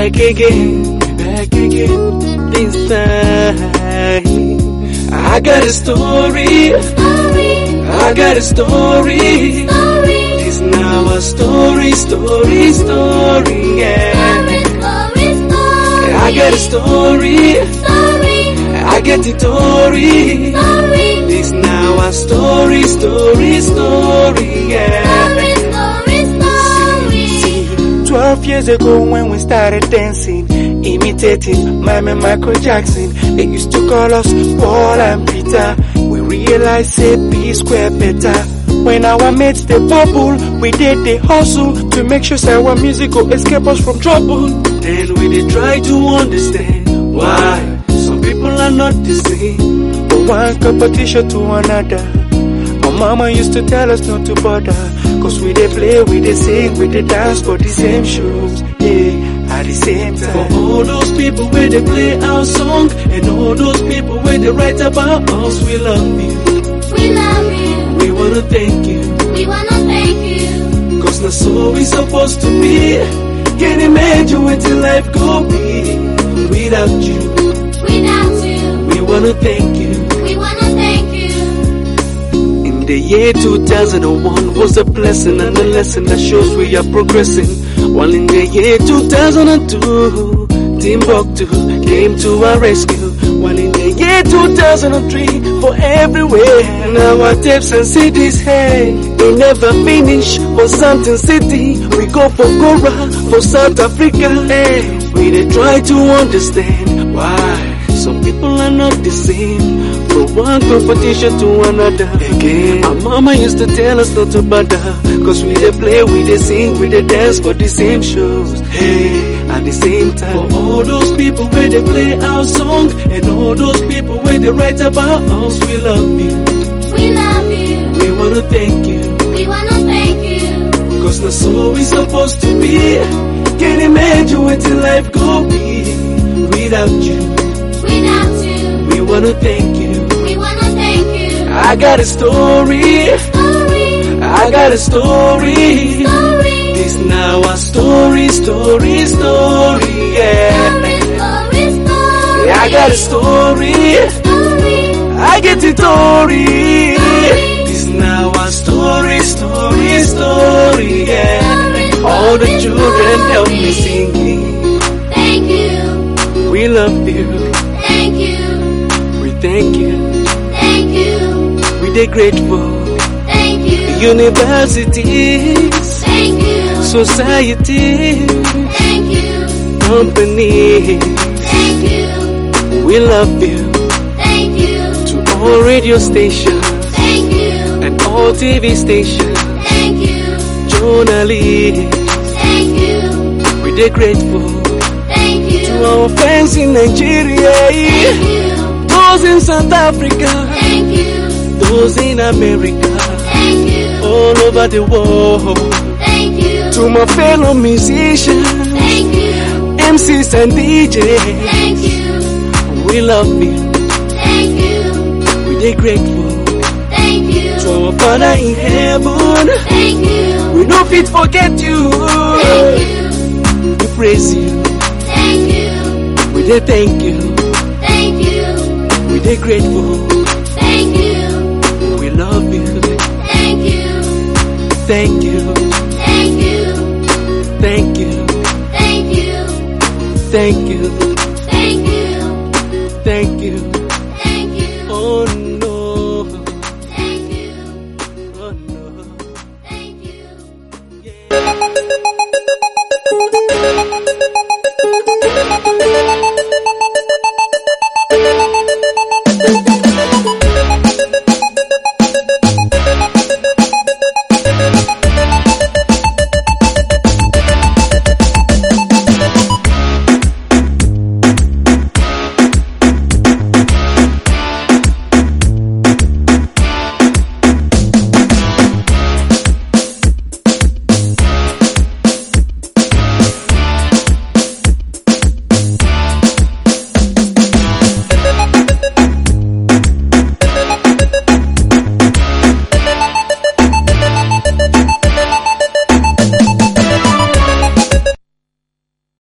back again. This time I got a story. I got a story. It's now a story, yeah. I got a story. I get the story. It's now a story, yeah. 12 years ago when we started dancing, imitating Mime and Michael Jackson, they used to call us Paul and Peter. We realized say P square better. When our mates they bubble, we did the hustle to make sure say our music will escape us from trouble. Then we did try to understand why some people are not the same, from one competition to another. Our mama used to tell us not to bother, cause we dey play, we dey sing, we dey dance for the same shows, yeah, at the same time. For all those people where they play our song, and all those people where they write about us, we love you. We love you. We wanna thank you. We wanna thank you. Cause that's so we supposed to be. Can imagine what your life go be without you. Without you. We wanna thank you. We wanna thank you. In the year 2001 was a blessing and a lesson that shows we are progressing. While in the year 2002, Timbuktu came to our rescue. While in the year 2003, for everywhere, now our tapes and CDs, hey, they never finish. For Santon City, we go for Gora, for South Africa, hey. We dey try to understand why some people are not the same, from one competition to another. Again, our mama used to tell us not to bother, cause we dey play, we dey sing, we dey dance for the same shows, hey, at the same time. For all those people where they play our song, and all those people where they write about us, we love you. We love you. We wanna thank you. We wanna thank you. Cause that's all we supposed to be. Can't imagine what your life go be without you. Without you. We wanna thank you. We wanna thank you. I got a story. I got a story. This now a story, yeah. I got a story. I get the story. This now a story, yeah. All the children help me singing. Thank you. We love you. Thank you. We thank you. Thank you. We dey grateful. Thank you. Universities. Thank you. Society. Thank you. Company. Thank you. We love you. Thank you. To all radio stations. Thank you. And all TV stations. Thank you. Journalists. Thank you. We dey grateful. Thank you. To our friends in Nigeria. Thank you. Those in South Africa. Thank you. Those in America. Thank you. All over the world. Thank you. To my fellow musicians. Thank you. MCs and DJs. Thank you. We love you. Thank you. We dey grateful. Thank you. To our Father in heaven. Thank you. We no fit forget you. Thank you. We praise you. Thank you. We dey thank you. Thank you. We dey grateful. Thank you. We love you. Thank you. Thank you. Thank you. Thank you. Thank you. Thank you. Thank you. Thank you. Thank you. Oh no. Thank you. Oh no. Thank you. Yeah.